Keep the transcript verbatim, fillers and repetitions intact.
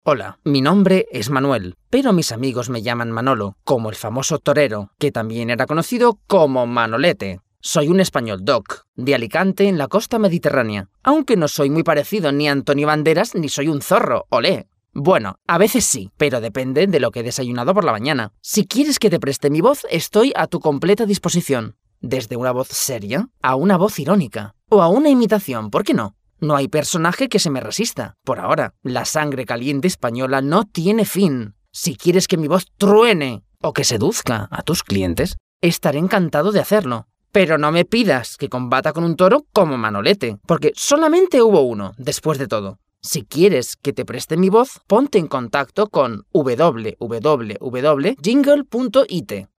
Hola, mi nombre es Manuel, pero mis amigos me llaman Manolo, como el famoso torero, que también era conocido como Manolete. Soy un español doc, de Alicante en la costa mediterránea, aunque no soy muy parecido ni a Antonio Banderas ni soy un zorro, olé. Bueno, a veces sí, pero depende de lo que he desayunado por la mañana. Si quieres que te preste mi voz, estoy a tu completa disposición. Desde una voz seria a una voz irónica, o a una imitación, ¿por qué no? No hay personaje que se me resista. Por ahora, la sangre caliente española no tiene fin. Si quieres que mi voz truene o que seduzca a tus clientes, estaré encantado de hacerlo. Pero no me pidas que combata con un toro como Manolete, porque solamente hubo uno, después de todo. Si quieres que te preste mi voz, ponte en contacto con w w w punto jingle punto i t.